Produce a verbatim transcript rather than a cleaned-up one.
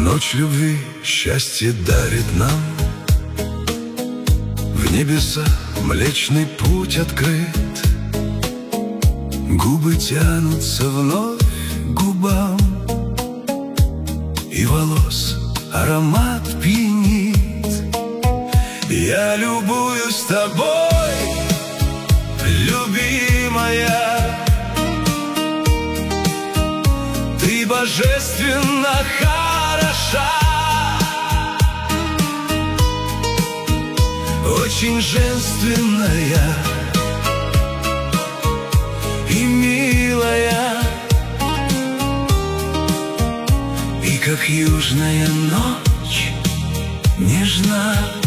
Ночь любви счастье дарит нам, в небеса Млечный Путь открыт. Губы тянутся вновь к губам, и волос аромат пьянит. Я любуюсь тобой, любимая, ты божественно хороша, очень женственная и милая, и как южная ночь нежна.